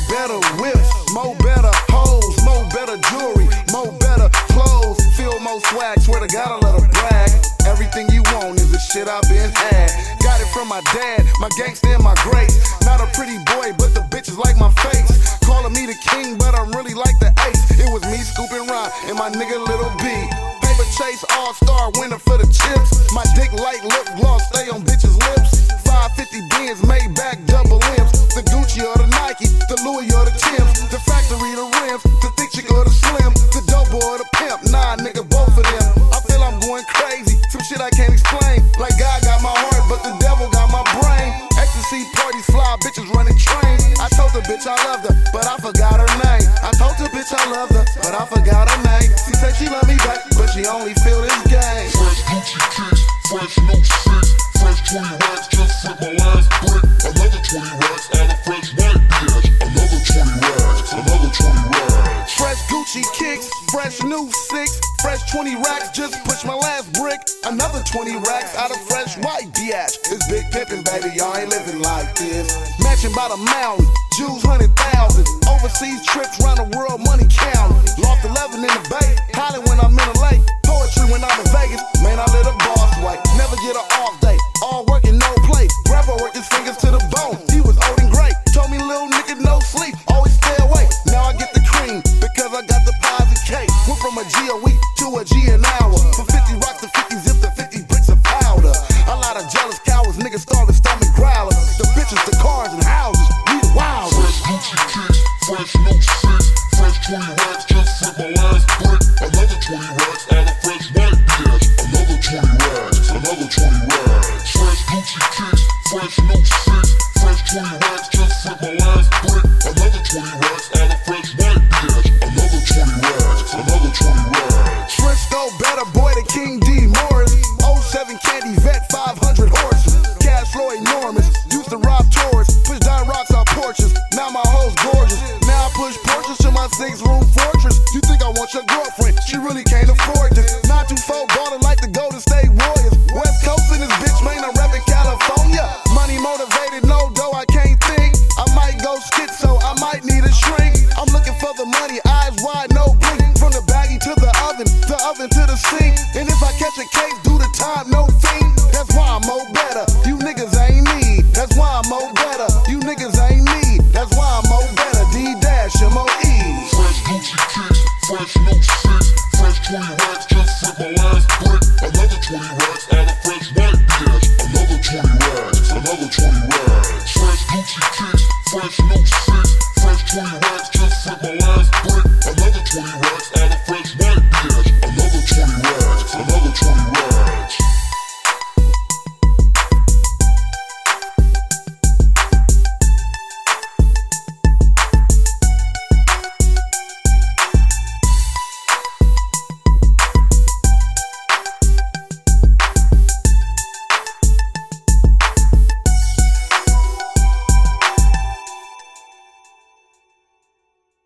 better whips, more better hoes, more better jewelry, more better clothes, feel more swag, swear to God I let her brag. Everything you want is the shit I've been had. Got it from my dad, my gangster and my grace. Not a pretty boy, but the bitches like my face. Calling me the king, but I'm really like the ace. It was me scooping Ron and my nigga Little B. Paper chase, all-star winner for the chips. My dick light lip gloss, stay on bitches' lips. 550 Benz, made back double M's. The Gucci or the Nike, the Louis or the Timbs. The factory, the rims, the thick chick or the slim. The dope boy or the pimp, nah nigga, both of them. I feel I'm going crazy, some shit I can't explain. Like God got my heart, but the devil got my brain. Ecstasy parties, fly bitches running trains. I told the bitch I loved her, but I forgot her name. I told the bitch I loved her, but I forgot her name. She said she loved me back, but she only feel this game. Fresh Gucci kicks, fresh new six, fresh 20 racks, just flip my last brick. Another 20 racks out of fresh white bitch. Another 20 racks, another 20 racks. Fresh Gucci kicks, fresh new six, fresh 20 racks, just push my last brick. Another 20 racks out of fresh white bitch. It's big pimpin', baby, y'all ain't living like this. Mansion by the mountain, Jews 100,000. Overseas trips round the world, money counting. Loft 11 in the Bay, Holly when I'm in the lake. Poetry when I'm in Vegas, man I live a boss way. Never get an off day, all work and no play. Grandpa worked his fingers to the bone, he was old and great. Told me little nigga no sleep, always stay awake. Now I get the cream, because I got the pies and cake. Went from a G a week to a G an hour. From 50 rocks to 50 zips to 50 bricks of powder. A lot of jealous cowards, niggas starving stomach growlers. The bitches, the cars and houses, we the wild. Fresh Gucci kicks, fresh new six, fresh 20 racks, just flip my last brick. Another 20 racks out of fresh white bitch. Another 20 racks, another 20 racks. Fresh Gucci kicks, fresh new six, fresh 20 racks, just flip my last brick. Another 20 racks out of fresh white bitch. Another 20 racks, another 20 racks. Frisco better boy than King D. Morris. 07 Candy Vet, 500 horses. Cash flow enormous. Used to rob tourists, push down rocks on porches. Now my hoe's gorgeous. Now I push Porsches to my 6-room fortress. You think I want your girlfriend? She really can't afford this. 924 ballin' like the Golden State Warriors. West Coast in this bitch, man, I'm rapping California. Money motivated, no dough, I can't think. I might go schizo, I might need a shrink. I'm looking for the money, eyes wide, no blink. From the baggie to the oven to the sink. And if I catch a case, do the time, no fiend. That's why I'm more better. You niggas ain't me. That's why I'm more better. You niggas ain't me. That's why I'm more better. D-M-O-E. Fresh Gucci kicks, fresh new six, fresh 20 racks, just flip my last brick. Another 20 racks out of fresh white bitch. Another 20 racks, another 20 racks. Fresh Gucci kicks, fresh new six, fresh 20 racks, just flip my last brick. Another 20 racks out of fresh white bitch. Another 20 racks.